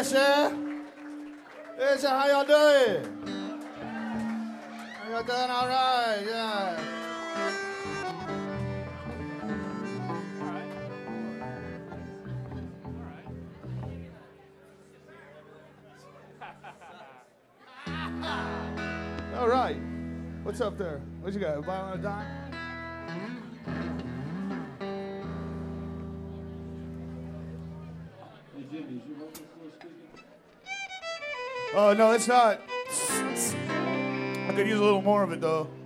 sir. Hey, sir, how y'all doing? How y'all doing? All right, yeah. All right. What's up there? What you got? A bottle and a dime? Hey, Jimmy, is your vocal still speaking? Oh, no, it's not. I could use a little more of it, though.